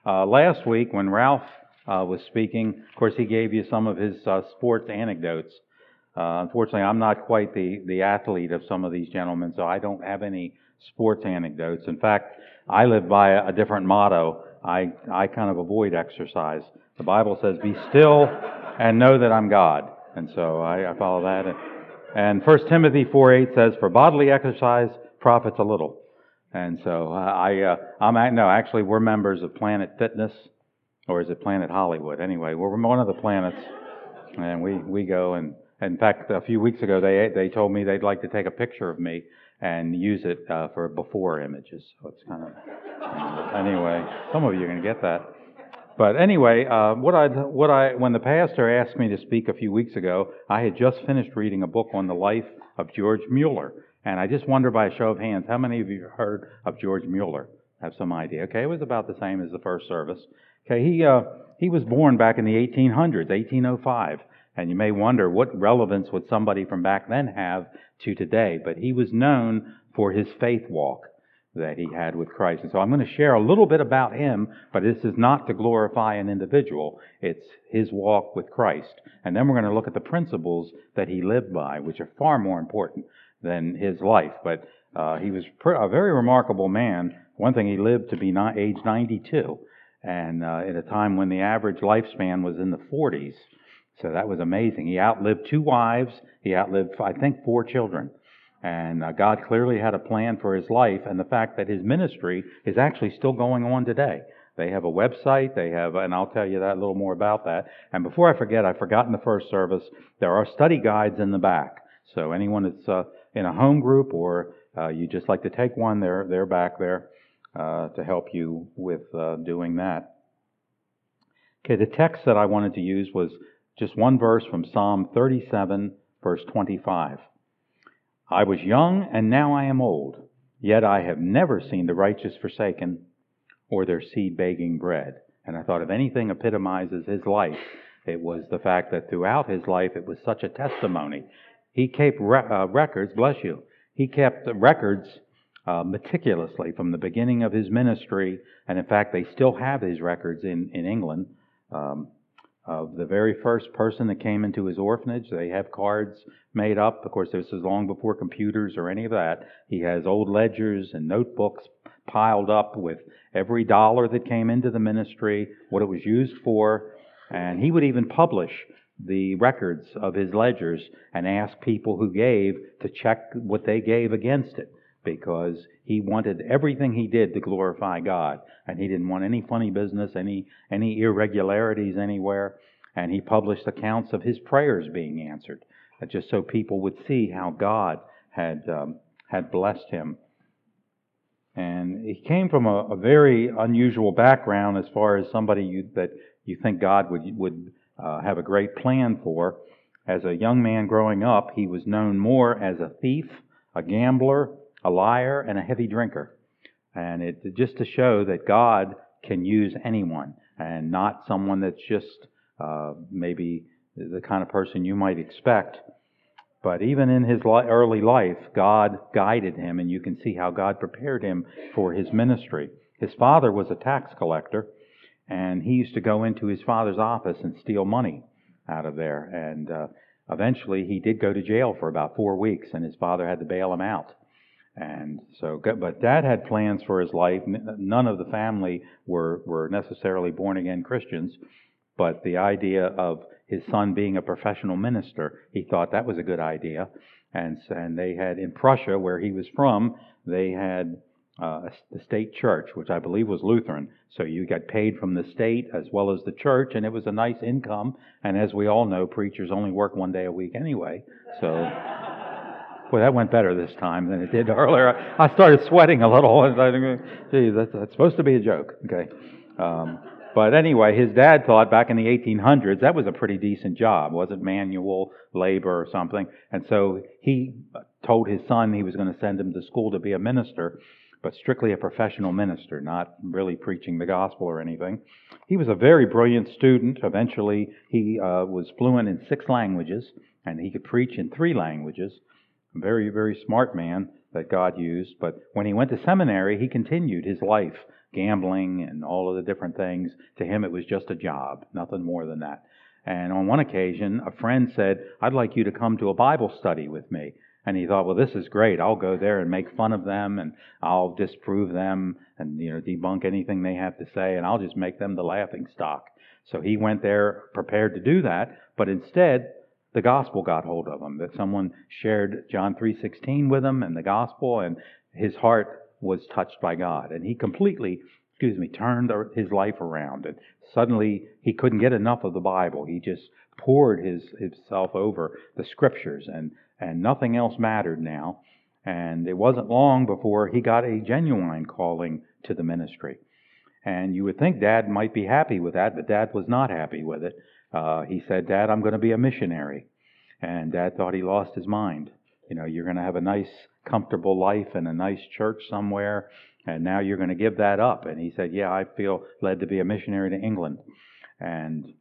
Last week when Ralph was speaking, of course, he gave you some of his sports anecdotes. Unfortunately, I'm not quite the athlete of some of these gentlemen, so I don't have any sports anecdotes. In fact, I live by a different motto. I kind of avoid exercise. The Bible says, "Be still and know that I'm God," and so I follow that. And 1 Timothy 4:8 says, "For bodily exercise profits a little." And so actually, we're members of Planet Fitness, or is it Planet Hollywood? Anyway, we're one of the planets, and we go. And in fact, a few weeks ago, they told me they'd like to take a picture of me and use it for before images. So it's kind of anyway. Some of you are going to get that. But anyway, when the pastor asked me to speak a few weeks ago, I had just finished reading a book on the life of George Mueller. And I just wonder by a show of hands, how many of you heard of George Mueller? Have some idea? Okay, it was about the same as the first service. Okay, he was born back in the 1800s, 1805. And you may wonder, what relevance would somebody from back then have to today? But he was known for his faith walk that he had with Christ. And so I'm going to share a little bit about him, but this is not to glorify an individual. It's his walk with Christ. And then we're going to look at the principles that he lived by, which are far more important than his life. But he was a very remarkable man. One thing, he lived to be age 92, and at a time when the average lifespan was in the 40s. So that was amazing. He outlived 2 wives. He outlived, I think, 4 children. And God clearly had a plan for his life, and the fact that his ministry is actually still going on today. They have a website, and I'll tell you that a little more about that. And before I forget, I forgot in the first service, there are study guides in the back. So anyone that's in a home group or you just like to take one, they're back there to help you with doing that. Okay, the text that I wanted to use was just one verse from Psalm 37, verse 25. I was young, and now I am old, yet I have never seen the righteous forsaken or their seed begging bread. And I thought if anything epitomizes his life, it was the fact that throughout his life it was such a testimony. He kept records, bless you, he kept records meticulously from the beginning of his ministry, and in fact they still have his records in England. Of the very first person that came into his orphanage, they have cards made up. Of course, this is long before computers or any of that. He has old ledgers and notebooks piled up with every dollar that came into the ministry, what it was used for, and he would even publish the records of his ledgers and ask people who gave to check what they gave against it, because he wanted everything he did to glorify God, and he didn't want any funny business, any irregularities anywhere. And he published accounts of his prayers being answered, just so people would see how God had blessed him. And he came from a very unusual background as far as somebody that you think God would have a great plan for. As a young man growing up, he was known more as a thief, a gambler, a liar, and a heavy drinker. And it just to show that God can use anyone, and not someone that's just maybe the kind of person you might expect. But even in his early life, God guided him, and you can see how God prepared him for his ministry. His father was a tax collector, and he used to go into his father's office and steal money out of there. And eventually he did go to jail for about 4 weeks, and his father had to bail him out. And so, but Dad had plans for his life. None of the family were necessarily born-again Christians, but the idea of his son being a professional minister, he thought that was a good idea. And they had, in Prussia, where he was from, they had the state church, which I believe was Lutheran. So you got paid from the state as well as the church, and it was a nice income. And as we all know, preachers only work 1 day a week anyway. So, boy, that went better this time than it did earlier. I started sweating a little. I was like, gee, that's supposed to be a joke. Okay. But anyway, his dad thought back in the 1800s that was a pretty decent job. It wasn't manual labor or something. And so he told his son he was going to send him to school to be a minister, but strictly a professional minister, not really preaching the gospel or anything. He was a very brilliant student. Eventually, he was fluent in 6 languages, and he could preach in 3 languages. A very, very smart man. that God used. But when he went to seminary, he continued his life, gambling and all of the different things. To him, it was just a job, nothing more than that. And on one occasion, a friend said, "I'd like you to come to a Bible study with me." And he thought, well, this is great. I'll go there and make fun of them, and I'll disprove them and, debunk anything they have to say, and I'll just make them the laughing stock. So he went there prepared to do that, but instead, the gospel got hold of him. That someone shared John 3:16 with him and the gospel, and his heart was touched by God. And he completely, turned his life around. And suddenly, he couldn't get enough of the Bible. He just poured himself over the scriptures, and nothing else mattered now. And it wasn't long before he got a genuine calling to the ministry. And you would think Dad might be happy with that, but Dad was not happy with it. He said, "Dad, I'm going to be a missionary." And Dad thought he lost his mind. You're going to have a nice, comfortable life in a nice church somewhere, and now you're going to give that up. And he said, "Yeah, I feel led to be a missionary to England." And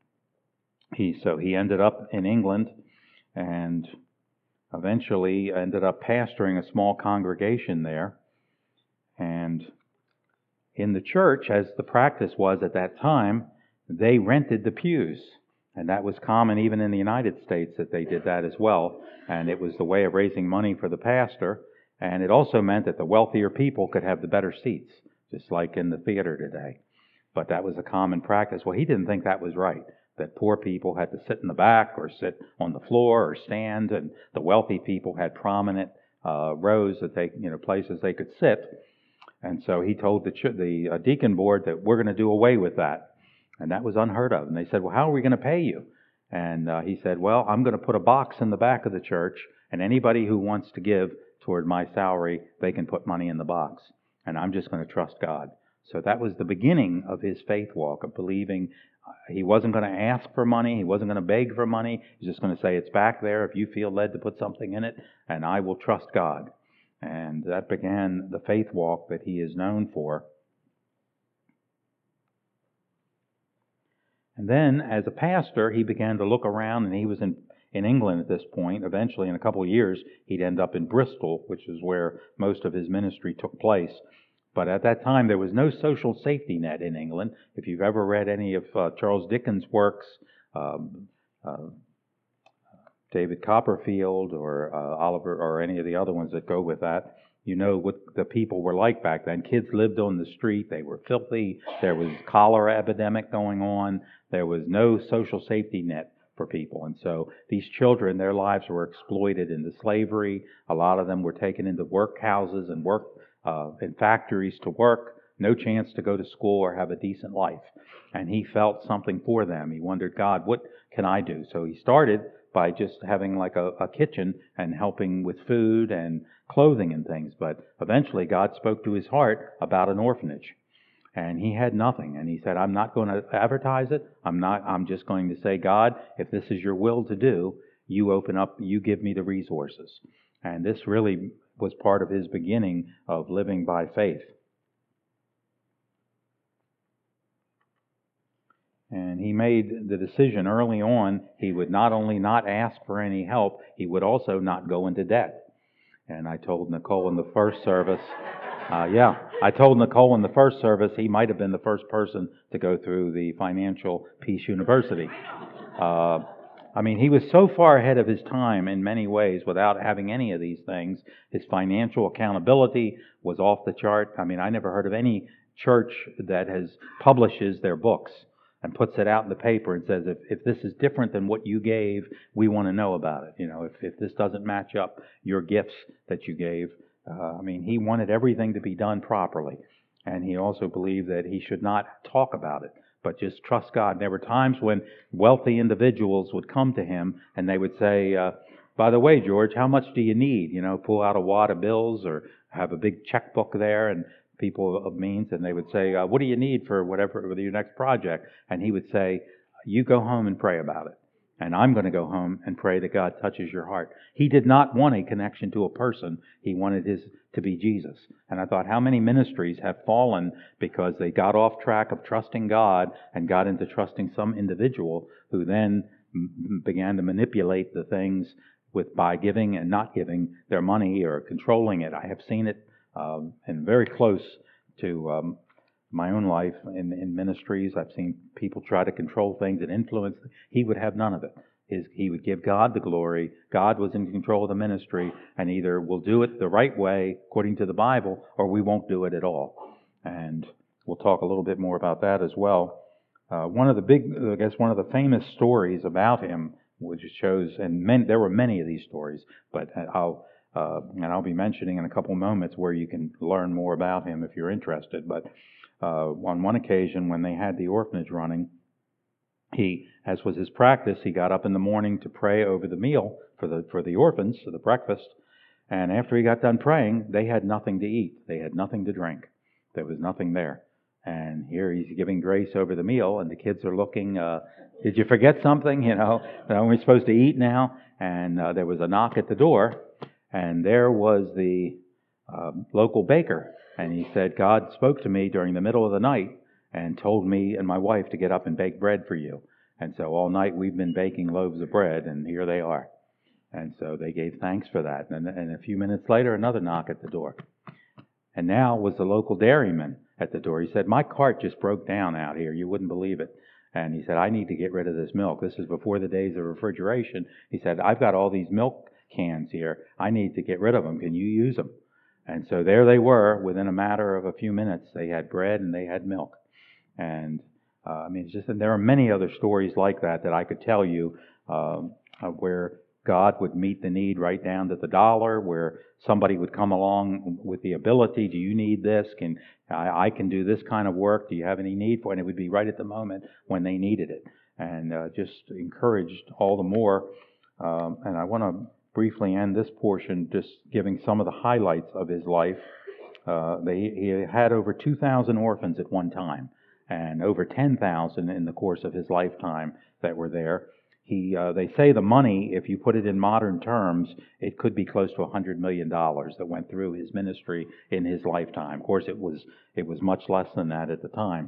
he ended up in England, and eventually ended up pastoring a small congregation there. And in the church, as the practice was at that time, they rented the pews. And that was common even in the United States, that they did that as well. And it was the way of raising money for the pastor. And it also meant that the wealthier people could have the better seats, just like in the theater today. But that was a common practice. Well, he didn't think that was right, that poor people had to sit in the back or sit on the floor or stand, and the wealthy people had prominent rows that places they could sit. And so he told the deacon board that we're going to do away with that. And that was unheard of. And they said, "Well, how are we going to pay you?" And he said, "Well, I'm going to put a box in the back of the church, and anybody who wants to give toward my salary, they can put money in the box. And I'm just going to trust God." So that was the beginning of his faith walk, of believing he wasn't going to ask for money. He wasn't going to beg for money. He's just going to say, "It's back there if you feel led to put something in it, and I will trust God." And that began the faith walk that he is known for. And then, as a pastor, he began to look around, and he was in England at this point. Eventually, in a couple of years, he'd end up in Bristol, which is where most of his ministry took place. But at that time, there was no social safety net in England. If you've ever read any of Charles Dickens' works, David Copperfield or Oliver, or any of the other ones that go with that, you know what the people were like back then. Kids lived on the street. They were filthy. There was cholera epidemic going on. There was no social safety net for people. And so these children, their lives were exploited into slavery. A lot of them were taken into workhouses and worked in factories to work. No chance to go to school or have a decent life. And he felt something for them. He wondered, "God, what can I do?" So he started by just having like a kitchen and helping with food and clothing and things. But eventually God spoke to his heart about an orphanage. And he had nothing. And he said, "I'm not going to advertise it. I'm just going to say, God, if this is your will to do, you open up, you give me the resources." And this really was part of his beginning of living by faith. And he made the decision early on, he would not only not ask for any help, he would also not go into debt. And I told Nicole in the first service, he might have been the first person to go through the Financial Peace University. He was so far ahead of his time in many ways without having any of these things. His financial accountability was off the chart. I never heard of any church that publishes their books and puts it out in the paper and says, if this is different than what you gave, we want to know about it. If this doesn't match up your gifts that you gave. He wanted everything to be done properly. And he also believed that he should not talk about it, but just trust God. There were times when wealthy individuals would come to him and they would say, "By the way, George, how much do you need?" Pull out a wad of bills or have a big checkbook there, and people of means, and they would say, "What do you need for whatever, your next project?" And he would say, "You go home and pray about it. And I'm going to go home and pray that God touches your heart." He did not want a connection to a person. He wanted his to be Jesus. And I thought, how many ministries have fallen because they got off track of trusting God and got into trusting some individual who then began to manipulate the things by giving and not giving their money or controlling it. I have seen it, and very close to my own life in ministries. I've seen people try to control things and influence. He would have none of it. He would give God the glory. God was in control of the ministry, and either we'll do it the right way according to the Bible, or we won't do it at all. And we'll talk a little bit more about that as well. One of the famous stories about him, which shows, and there were many of these stories, but I'll be mentioning in a couple moments where you can learn more about him if you're interested. But on one occasion, when they had the orphanage running, he, as was his practice, he got up in the morning to pray over the meal for the orphans, for the breakfast. And after he got done praying, they had nothing to eat. They had nothing to drink. There was nothing there. And here he's giving grace over the meal, and the kids are looking, did you forget something? Are we supposed to eat now? And there was a knock at the door, and there was the local baker. And he said, God spoke to me during the middle of the night and told me and my wife to get up and bake bread for you. And so all night we've been baking loaves of bread, and here they are. And so they gave thanks for that. And a few minutes later, another knock at the door. And now was the local dairyman at the door. He said, my cart just broke down out here. You wouldn't believe it. And he said, I need to get rid of this milk. This is before the days of refrigeration. He said, I've got all these milk cans here. I need to get rid of them. Can you use them? And so there they were. Within a matter of a few minutes, they had bread and they had milk. And and there are many other stories like that I could tell you, where God would meet the need right down to the dollar, where somebody would come along with the ability, do you need this? I can do this kind of work. Do you have any need for it? And it would be right at the moment when they needed it. And just encouraged all the more. And I want to briefly end this portion just giving some of the highlights of his life. He had over 2,000 orphans at one time, and over 10,000 in the course of his lifetime that were there. They say the money, if you put it in modern terms, it could be close to $100 million that went through his ministry in his lifetime. Of course, it was much less than that at the time.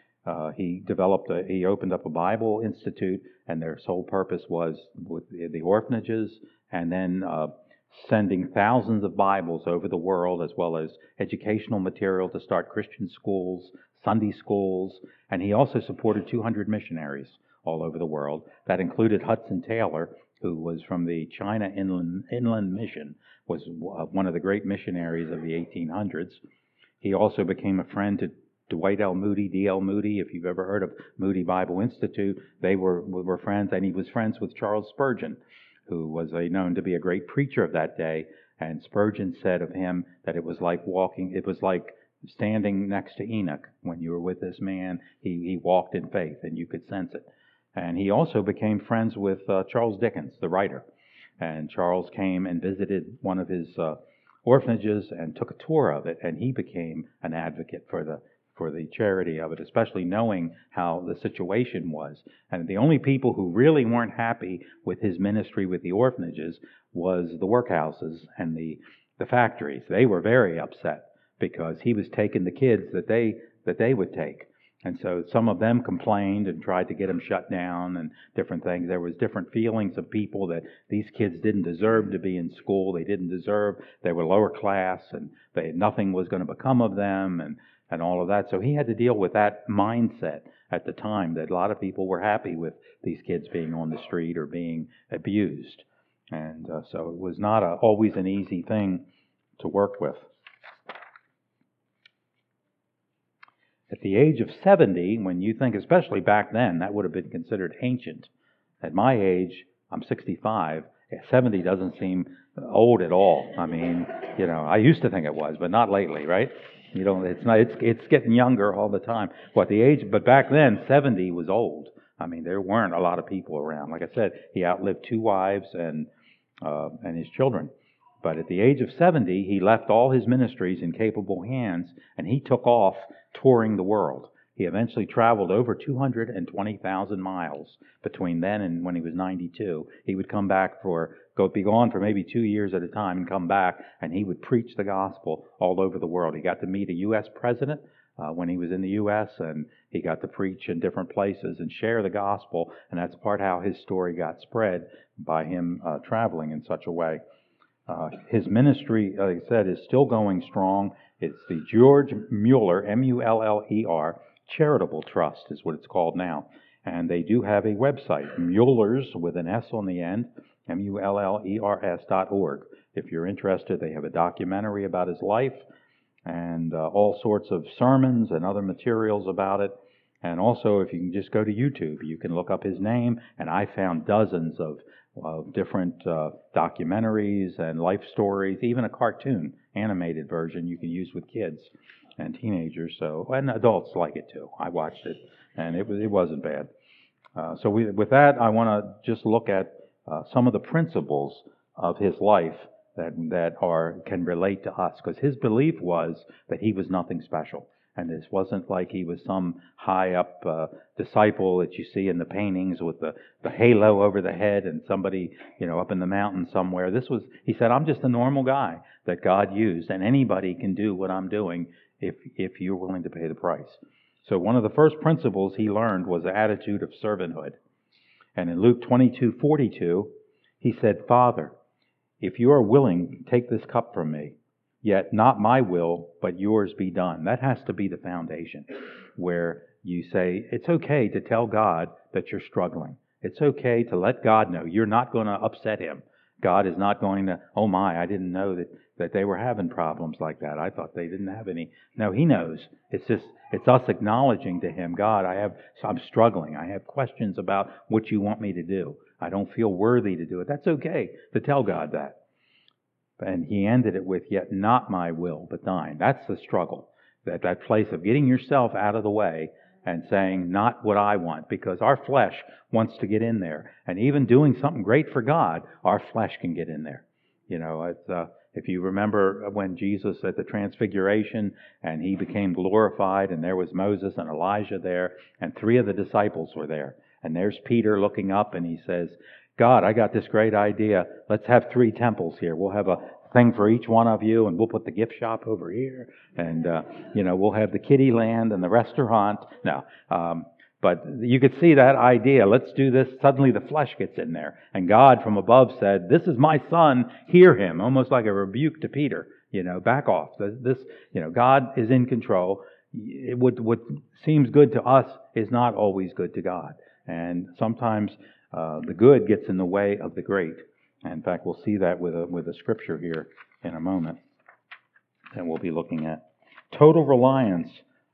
He opened up a Bible Institute, and their sole purpose was with the orphanages, and then sending thousands of Bibles over the world, as well as educational material to start Christian schools, Sunday schools, and he also supported 200 missionaries all over the world. That included Hudson Taylor, who was from the China Inland Mission, was one of the great missionaries of the 1800s. He also became a friend to Dwight L. Moody, D.L. Moody. If you've ever heard of Moody Bible Institute, they were friends, and he was friends with Charles Spurgeon, who was known to be a great preacher of that day. And Spurgeon said of him that it was like standing next to Enoch. When you were with this man, he walked in faith, and you could sense it. And he also became friends with Charles Dickens, the writer. And Charles came and visited one of his orphanages and took a tour of it, and he became an advocate for the charity of it, especially knowing how the situation was. And the only people who really weren't happy with his ministry with the orphanages was the workhouses and the factories. They were very upset because he was taking the kids that they would take. And so some of them complained and tried to get him shut down and different things. There was different feelings of people that these kids didn't deserve to be in school. They didn't deserve, they were lower class, and nothing was going to become of them, and all of that. So he had to deal with that mindset at the time, that a lot of people were happy with these kids being on the street or being abused. And so it was not always an easy thing to work with. At the age of 70, when you think, especially back then, that would have been considered ancient. At my age, I'm 65, 70 doesn't seem old at all. I mean, I used to think it was, but not lately, right? It's not. It's getting younger all the time. But back then, 70 was old. I mean, there weren't a lot of people around. Like I said, he outlived 2 wives and his children. But at the age of 70, he left all his ministries in capable hands, and he took off touring the world. He eventually traveled over 220,000 miles between then and when he was 92. He would come back be gone for maybe 2 years at a time and come back, and he would preach the gospel all over the world. He got to meet a U.S. president, when he was in the U.S., and he got to preach in different places and share the gospel, and that's part how his story got spread, by him traveling in such a way. His ministry, like I said, is still going strong. It's the George Mueller, Muller, Charitable Trust is what it's called now. And they do have a website, Mueller's, with an S on the end, mullers.org. If you're interested, they have a documentary about his life and all sorts of sermons and other materials about it. And also, if you can just go to YouTube, you can look up his name, and I found dozens of different documentaries and life stories, even a cartoon animated version you can use with kids and teenagers. So, and adults like it too. I watched it, and it wasn't bad. With that, I want to just look at some of the principles of his life that can relate to us, because his belief was that he was nothing special. And this wasn't like he was some high up disciple that you see in the paintings with the halo over the head and somebody, up in the mountain somewhere. He said, I'm just a normal guy that God used, and anybody can do what I'm doing if you're willing to pay the price. So one of the first principles he learned was the attitude of servanthood. And in Luke 22:42, he said, Father, if you are willing, take this cup from me. Yet not my will, but yours be done. That has to be the foundation, where you say, it's okay to tell God that you're struggling. It's okay to let God know you're not going to upset him. God is not going to, oh my, I didn't know that they were having problems like that. I thought they didn't have any. No, he knows. It's us acknowledging to him, God, I'm struggling. I have questions about what you want me to do. I don't feel worthy to do it. That's okay to tell God that. And he ended it with, yet not my will, but thine. That's the struggle. That place of getting yourself out of the way and saying, not what I want, because our flesh wants to get in there. And even doing something great for God, our flesh can get in there. If you remember when Jesus at the Transfiguration, and he became glorified, and there was Moses and Elijah there, and 3 of the disciples were there. And there's Peter looking up, and he says, God, I got this great idea. Let's have 3 temples here. We'll have a thing for each one of you, and we'll put the gift shop over here, and we'll have the kiddie land and the restaurant. No, but you could see that idea. Let's do this. Suddenly the flesh gets in there, and God from above said, "This is my son. Hear him." Almost like a rebuke to Peter. Back off. God is in control. What seems good to us is not always good to God, and sometimes the good gets in the way of the great. In fact, we'll see that with a scripture here in a moment that we'll be looking at. Total reliance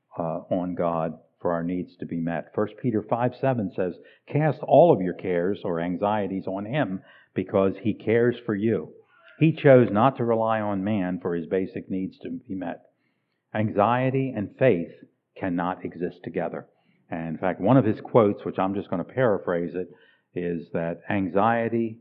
on God for our needs to be met. 1 Peter 5:7 says, cast all of your cares or anxieties on him because he cares for you. He chose not to rely on man for his basic needs to be met. Anxiety and faith cannot exist together. And in fact, one of his quotes, which I'm just going to paraphrase it, is that anxiety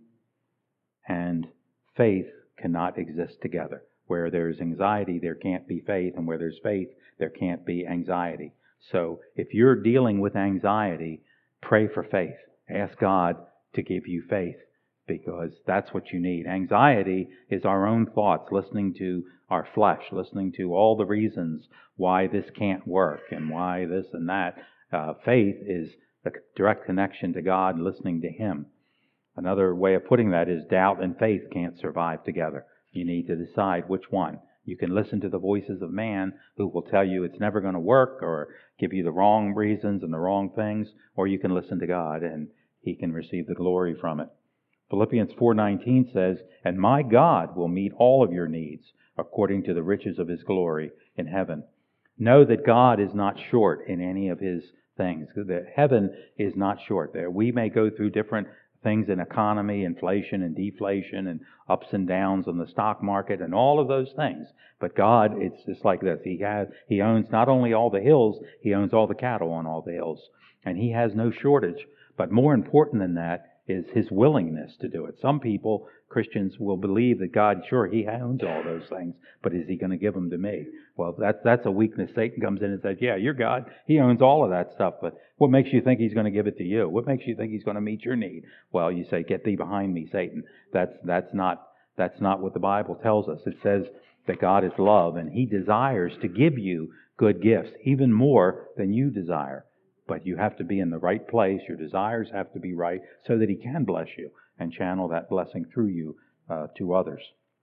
and faith cannot exist together. Where there's anxiety, there can't be faith, and where there's faith, there can't be anxiety. So if you're dealing with anxiety, pray for faith. Ask God to give you faith, because that's what you need. Anxiety is our own thoughts, listening to our flesh, listening to all the reasons why this can't work and why this and that. Faith is the direct connection to God, listening to him. Another way of putting that is doubt and faith can't survive together. You need to decide which one. You can listen to the voices of man who will tell you it's never going to work or give you the wrong reasons and the wrong things, or you can listen to God and he can receive the glory from it. Philippians 4:19 says, and my God will meet all of your needs according to the riches of his glory in heaven. Know that God is not short in any of his things. That heaven is not short. There we may go through different things in economy, inflation and deflation and ups and downs on the stock market and all of those things. But God, it's just like this. He owns not only all the hills, he owns all the cattle on all the hills. And he has no shortage. But more important than that is his willingness to do it. Some people, Christians, will believe that God, sure, he owns all those things, but is he going to give them to me? Well, that's a weakness. Satan comes in and says, yeah, you're God. He owns all of that stuff, but what makes you think he's going to give it to you? What makes you think he's going to meet your need? Well, you say, get thee behind me, Satan. That's not what the Bible tells us. It says that God is love, and he desires to give you good gifts, even more than you desire. But you have to be in the right place. Your desires have to be right so that He can bless you and channel that blessing through you to others.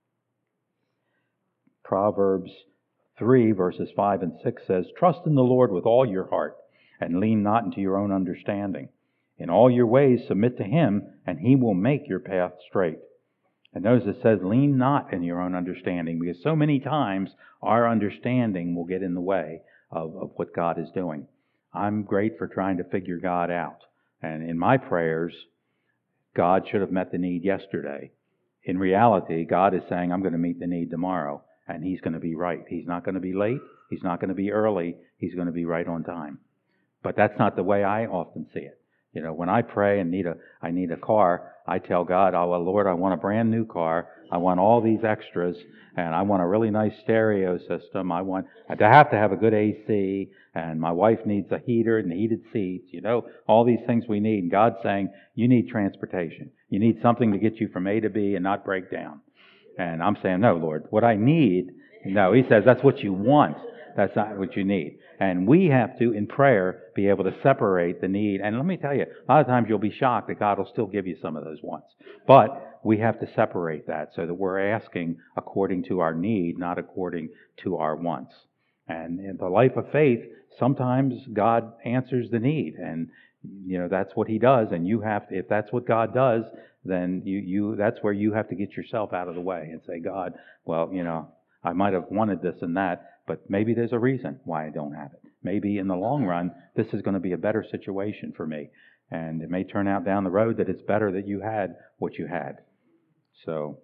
Proverbs 3, verses 5 and 6 says, "Trust in the Lord with all your heart, and lean not into your own understanding. In all your ways submit to Him, and He will make your path straight." And notice it says, lean not in your own understanding, because so many times our understanding will get in the way of what God is doing. I'm great for trying to figure God out. And in my prayers, God should have met the need yesterday. In reality, God is saying, I'm going to meet the need tomorrow, and He's going to be right. He's not going to be late. He's not going to be early. He's going to be right on time. But that's not the way I often see it. You know, when I pray and I need a car, I tell God, oh, well, Lord, I want a brand new car. I want all these extras, and I want a really nice stereo system. I want to have a good AC, and my wife needs a heater and heated seats, you know, all these things we need. And God's saying, you need transportation. You need something to get you from A to B and not break down. And I'm saying, no, Lord, what I need, no, He says, that's what you want. That's not what you need. And we have to, in prayer, be able to separate the need. And let me tell you, a lot of times you'll be shocked that God will still give you some of those wants. But we have to separate that so that we're asking according to our need, not according to our wants. And in the life of faith, sometimes God answers the need. And, you know, that's what He does. And you have to, if that's what God does, then that's where you have to get yourself out of the way and say, God, well, you know, I might have wanted this and that, but maybe there's a reason why I don't have it. Maybe in the long run, this is going to be a better situation for me. And it may turn out down the road that it's better that you had what you had. So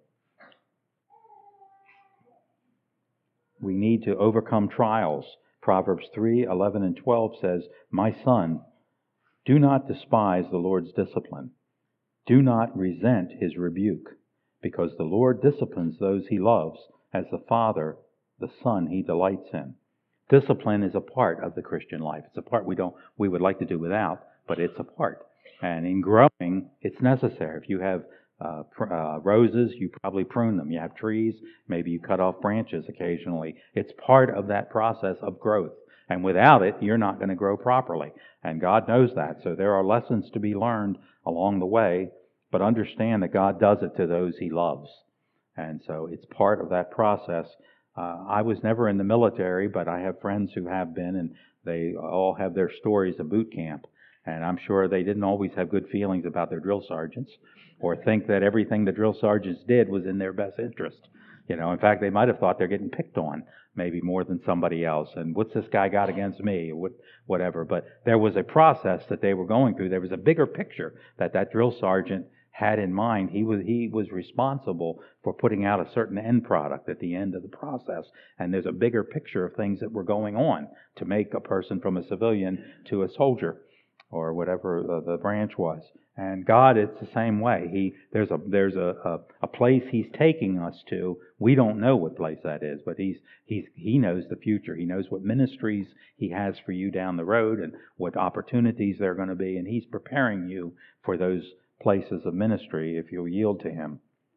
we need to overcome trials. Proverbs 3, 11 and 12 says, "My son, do not despise the Lord's discipline. Do not resent His rebuke, because the Lord disciplines those He loves, as the Father the Son He delights in." Discipline is a part of the Christian life. It's a part we would like to do without, but it's a part. And in growing, it's necessary. If you have roses, you probably prune them. You have trees, maybe you cut off branches occasionally. It's part of that process of growth. And without it, you're not going to grow properly. And God knows that. So there are lessons to be learned along the way, but understand that God does it to those He loves. And so it's part of that process. I was never in the military, but I have friends who have been, and they all have their stories of boot camp. And I'm sure they didn't always have good feelings about their drill sergeants, or think that everything the drill sergeants did was in their best interest. You know, in fact, they might have thought they're getting picked on, maybe more than somebody else. And what's this guy got against me? Whatever. But there was a process that they were going through. There was a bigger picture that drill sergeant had in mind. He was responsible for putting out a certain end product at the end of the process. And there's a bigger picture of things that were going on to make a person from a civilian to a soldier, or whatever the branch was. And God, it's the same way. There's a place He's taking us to. We don't know what place that is, but He knows the future. He knows what ministries He has for you down the road and what opportunities they're going to be, and He's preparing you for those places of ministry if you'll yield to Him.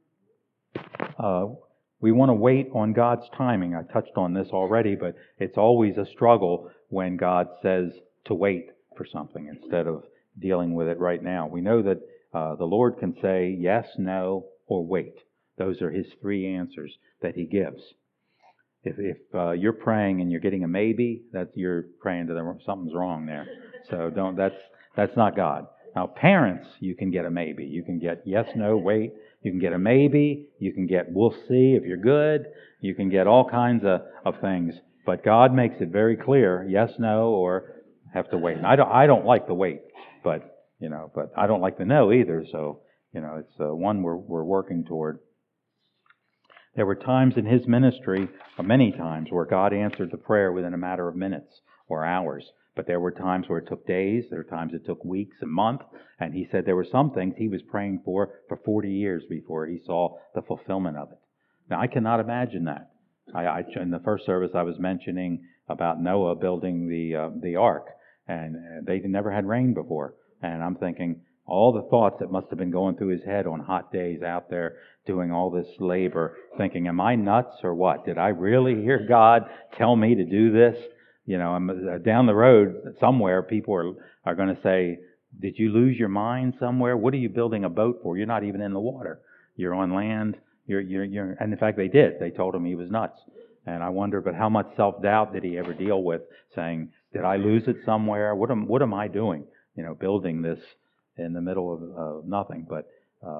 We want to wait on God's timing. I touched on this already, but it's always a struggle when God says to wait for something instead of dealing with it right now. We know that the Lord can say yes, no, or wait. Those are His three answers that He gives. If you're praying and you're getting a maybe, you're praying to something's wrong there. So that's not God. Now, parents, you can get a maybe. You can get yes, no, wait. You can get a maybe. You can get we'll see if you're good. You can get all kinds of things. But God makes it very clear, yes, no, or have to wait. And I don't like the wait, but I don't like the no either. So, it's one we're working toward. There were times in His ministry, or many times, where God answered the prayer within a matter of minutes or hours. But there were times where it took days. There were times it took weeks and months. And He said there were some things He was praying for 40 years before He saw the fulfillment of it. Now, I cannot imagine that. In the first service, I was mentioning about Noah building the ark, and they never had rain before. And I'm thinking all the thoughts that must have been going through his head on hot days out there doing all this labor, thinking, am I nuts or what? Did I really hear God tell me to do this? Down the road somewhere, people are going to say, "Did you lose your mind somewhere? What are you building a boat for? You're not even in the water. You're on land. You're." And in fact, they did. They told him he was nuts. And I wonder, but how much self-doubt did he ever deal with, saying, "Did I lose it somewhere? What am I doing? Building this in the middle of nothing." But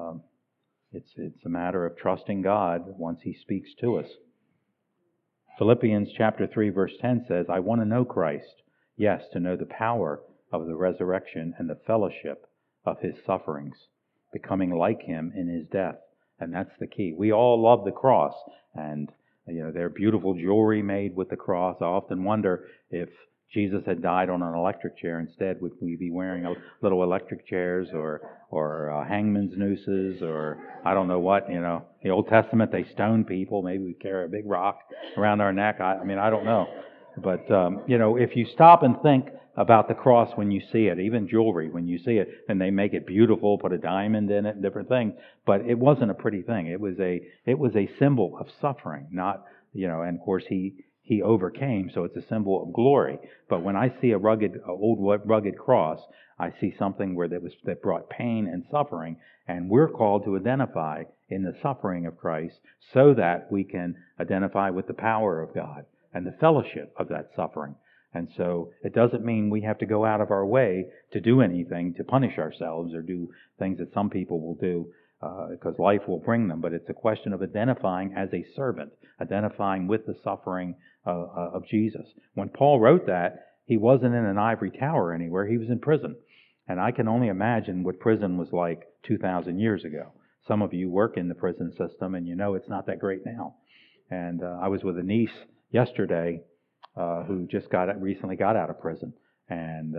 it's a matter of trusting God once He speaks to us. Philippians chapter 3 verse 10 says, "I want to know Christ, yes, to know the power of the resurrection and the fellowship of His sufferings, becoming like Him in His death." And that's the key. We all love the cross, and there's beautiful jewelry made with the cross. I often wonder if Jesus had died on an electric chair instead, would we be wearing little electric chairs or hangman's nooses, or I don't know what, the Old Testament, they stoned people. Maybe we carry a big rock around our neck. I don't know. But, if you stop and think about the cross when you see it, even jewelry, when you see it, and they make it beautiful, put a diamond in it and different things, but it wasn't a pretty thing. It was a symbol of suffering, not, and of course he overcame, so it's a symbol of glory. But when I see a old rugged cross, I see something that brought pain and suffering, and we're called to identify in the suffering of Christ so that we can identify with the power of God and the fellowship of that suffering. And so it doesn't mean we have to go out of our way to do anything to punish ourselves or do things that some people will do, because life will bring them. But it's a question of identifying as a servant, identifying with the suffering of Jesus. When Paul wrote that, he wasn't in an ivory tower anywhere. He was in prison. And I can only imagine what prison was like 2,000 years ago. Some of you work in the prison system, and it's not that great now. And I was with a niece yesterday who just recently got out of prison. And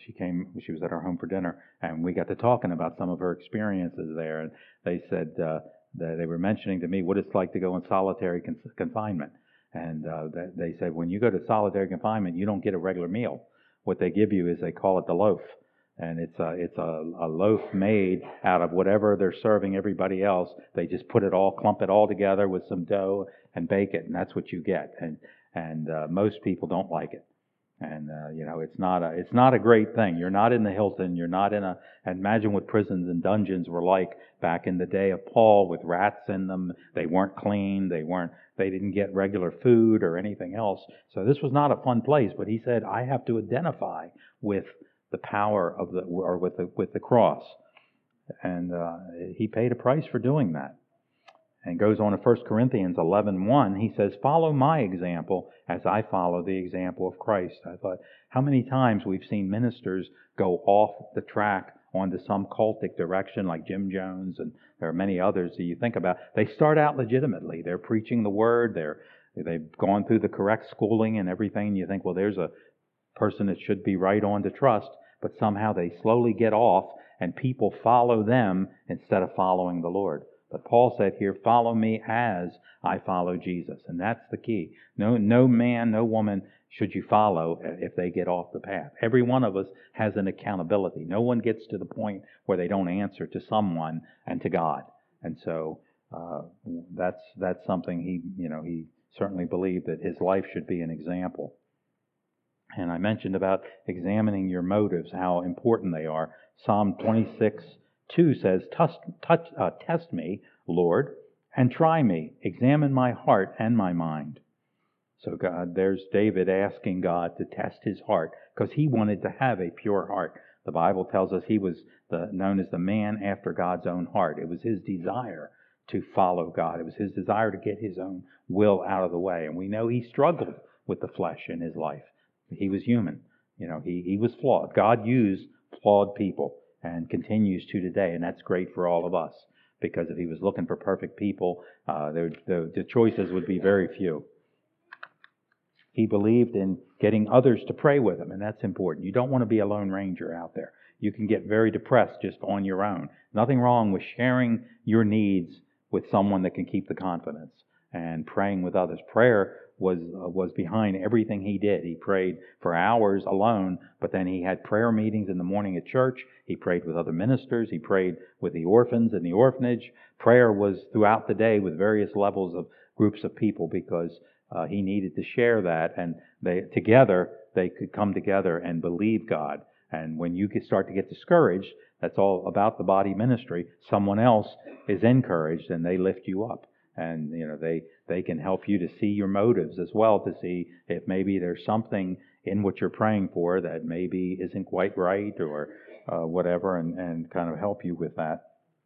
she was at our home for dinner, and we got to talking about some of her experiences there. And they said that they were mentioning to me what it's like to go in solitary confinement. And they said, when you go to solitary confinement, you don't get a regular meal. What they give you is, they call it the loaf. And it's a loaf made out of whatever they're serving everybody else. They just clump it all together with some dough and bake it, and that's what you get. And most people don't like it. And it's not a great thing. You're not in the Hilton. You're not in imagine what prisons and dungeons were like back in the day of Paul, with rats in them. They weren't clean. They didn't get regular food or anything else. So this was not a fun place. But he said, I have to identify with the power of with the cross. And he paid a price for doing that. And goes on to 1 Corinthians 11:1, he says, "Follow my example as I follow the example of Christ." I thought, how many times we've seen ministers go off the track onto some cultic direction, like Jim Jones, and there are many others that you think about. They start out legitimately. They're preaching the word. They've gone through the correct schooling and everything. And you think, well, there's a person that should be right on to trust. But somehow they slowly get off, and people follow them instead of following the Lord. But Paul said here, "Follow me as I follow Jesus." And that's the key. No man, no woman should you follow if they get off the path. Every one of us has an accountability. No one gets to the point where they don't answer to someone and to God. And so that's something he certainly believed that his life should be an example. And I mentioned about examining your motives, how important they are. Psalm 26:2 says, "Test me, Lord, and try me. Examine my heart and my mind." So there's David asking God to test his heart, because he wanted to have a pure heart. The Bible tells us he was known as the man after God's own heart. It was his desire to follow God. It was his desire to get his own will out of the way. And we know he struggled with the flesh in his life. He was human. He was flawed. God used flawed people and continues to today, and that's great for all of us, because if he was looking for perfect people, the choices would be very few. He believed in getting others to pray with him, and that's important. You don't want to be a lone ranger out there. You can get very depressed just on your own. Nothing wrong with sharing your needs with someone that can keep the confidence, and praying with others. Prayer was behind everything he did. He prayed for hours alone, but then he had prayer meetings in the morning at church. He prayed with other ministers. He prayed with the orphans in the orphanage. Prayer was throughout the day with various levels of groups of people, because he needed to share that, and together they could come together and believe God. And when you start to get discouraged, that's all about the body ministry. Someone else is encouraged and they lift you up. And, they can help you to see your motives as well, to see if maybe there's something in what you're praying for that maybe isn't quite right or whatever, and kind of help you with that.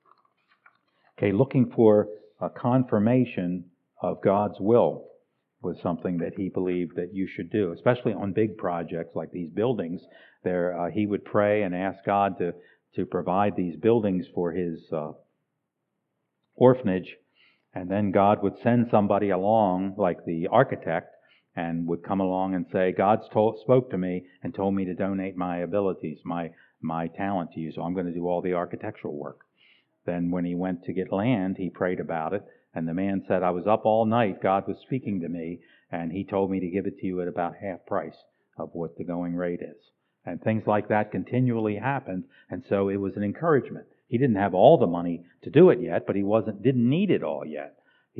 Okay, looking for a confirmation of God's will was something that he believed that you should do, especially on big projects like these buildings. There, he would pray and ask God to provide these buildings for his orphanage, and then God would send somebody along, like the architect, and would come along and say, God spoke to me and told me to donate my abilities, my talent to you, so I'm going to do all the architectural work. Then when he went to get land, he prayed about it, and the man said, I was up all night, God was speaking to me, and he told me to give it to you at about half price of what the going rate is. And things like that continually happened, and so it was an encouragement. He didn't have all the money to do it yet, but he didn't need it all yet.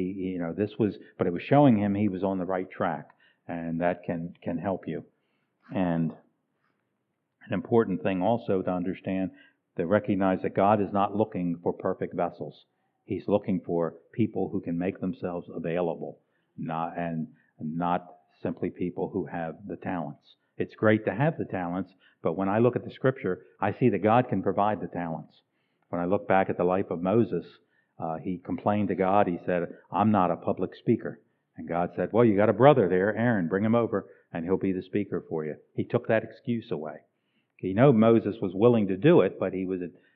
But it was showing him he was on the right track, and that can help you. And an important thing also to understand, to recognize that God is not looking for perfect vessels. He's looking for people who can make themselves available, not simply people who have the talents. It's great to have the talents, but when I look at the Scripture, I see that God can provide the talents. When I look back at the life of Moses, he complained to God. He said, I'm not a public speaker. And God said, well, you got a brother there, Aaron, bring him over, and he'll be the speaker for you. He took that excuse away. Moses was willing to do it, but he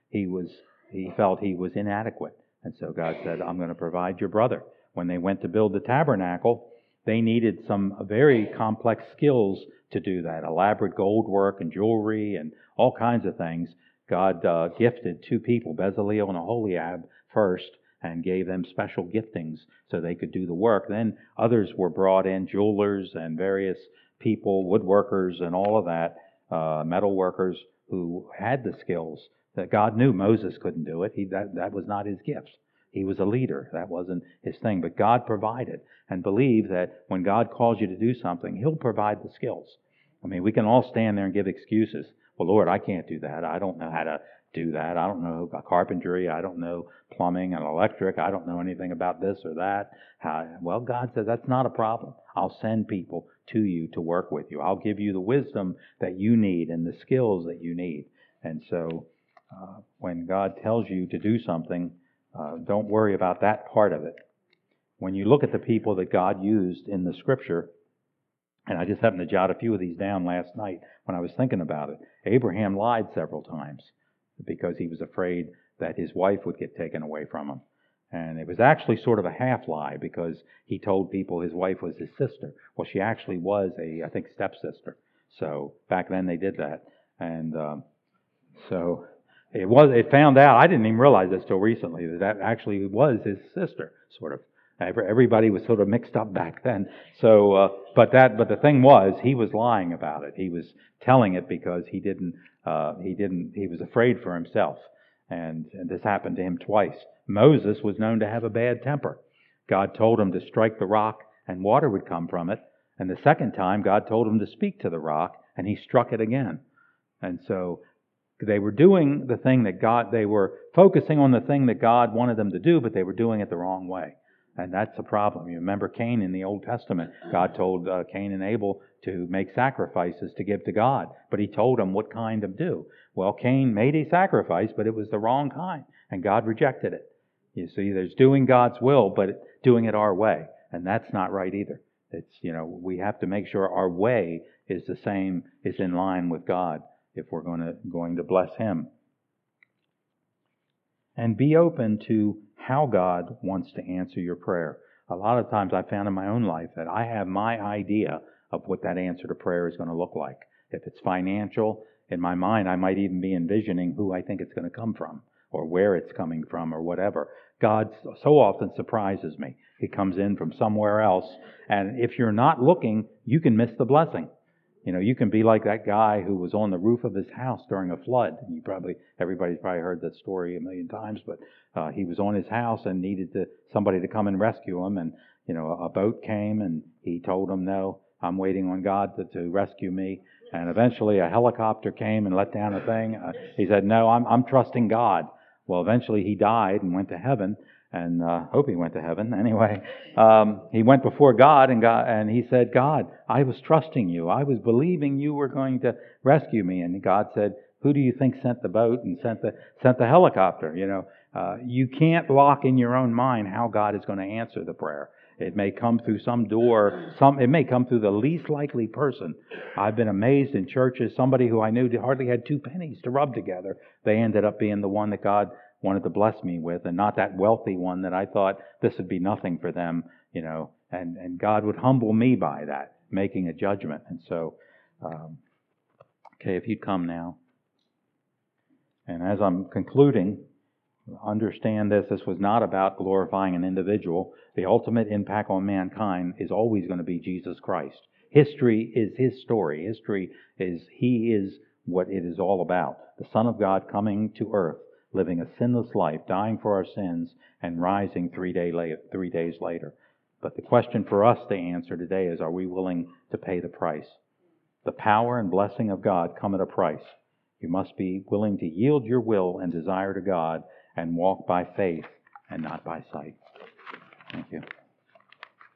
felt he was inadequate. And so God said, I'm going to provide your brother. When they went to build the tabernacle, they needed some very complex skills to do that. Elaborate gold work and jewelry and all kinds of things. God gifted two people, Bezaleel and Aholiab, first, and gave them special giftings so they could do the work. Then others were brought in, jewelers and various people, woodworkers and all of that, metal workers who had the skills that God knew Moses couldn't do it. That was not his gift. He was a leader. That wasn't his thing. But God provided. And believe that when God calls you to do something, he'll provide the skills. I mean, we can all stand there and give excuses. Well, Lord, I can't do that. I don't know how to do that. I don't know carpentry. I don't know plumbing and electric. I don't know anything about this or that. Well, God says that's not a problem. I'll send people to you to work with you. I'll give you the wisdom that you need and the skills that you need. And so when God tells you to do something, don't worry about that part of it. When you look at the people that God used in the Scripture, and I just happened to jot a few of these down last night when I was thinking about it. Abraham lied several times because he was afraid that his wife would get taken away from him. And it was actually sort of a half lie because he told people his wife was his sister. Well, she actually was I think, stepsister. So back then they did that. And so it found out, I didn't even realize this till recently, that actually was his sister, sort of. Everybody was sort of mixed up back then. So, but the thing was, he was lying about it. He was telling it because he was afraid for himself. And this happened to him twice. Moses was known to have a bad temper. God told him to strike the rock and water would come from it. And the second time, God told him to speak to the rock and he struck it again. And so they were doing the thing they were focusing on the thing that God wanted them to do, but they were doing it the wrong way. And that's a problem. You remember Cain in the Old Testament. God told Cain and Abel to make sacrifices to give to God. But he told them what kind to do. Well, Cain made a sacrifice, but it was the wrong kind. And God rejected it. You see, there's doing God's will, but doing it our way. And that's not right either. We have to make sure our way is the same, is in line with God if we're going to bless Him. And be open to how God wants to answer your prayer. A lot of times I found in my own life that I have my idea of what that answer to prayer is going to look like. If it's financial, in my mind I might even be envisioning who I think it's going to come from or where it's coming from or whatever. God so often surprises me. He comes in from somewhere else, and if you're not looking, you can miss the blessing. You can be like that guy who was on the roof of his house during a flood. Everybody's probably heard that story a million times, but he was on his house and needed somebody to come and rescue him. And, a boat came and he told him, no, I'm waiting on God to rescue me. And eventually a helicopter came and let down a thing. He said, no, I'm trusting God. Well, eventually he died and went to heaven, and hope he went to heaven. Anyway, he went before God, and he said, God, I was trusting you. I was believing you were going to rescue me. And God said, who do you think sent the boat and sent the helicopter? You can't lock in your own mind how God is going to answer the prayer. It may come through some door. It may come through the least likely person. I've been amazed in churches. Somebody who I knew hardly had 2 pennies to rub together. They ended up being the one that God wanted to bless me with, and not that wealthy one that I thought this would be nothing for them. And God would humble me by that, making a judgment. And so, okay, if you'd come now. And as I'm concluding, understand this was not about glorifying an individual. The ultimate impact on mankind is always going to be Jesus Christ. History is his story. He is what it is all about. The Son of God coming to earth, living a sinless life, dying for our sins, and rising 3 days later. But the question for us to answer today is, are we willing to pay the price? The power and blessing of God come at a price. You must be willing to yield your will and desire to God and walk by faith and not by sight. Thank you.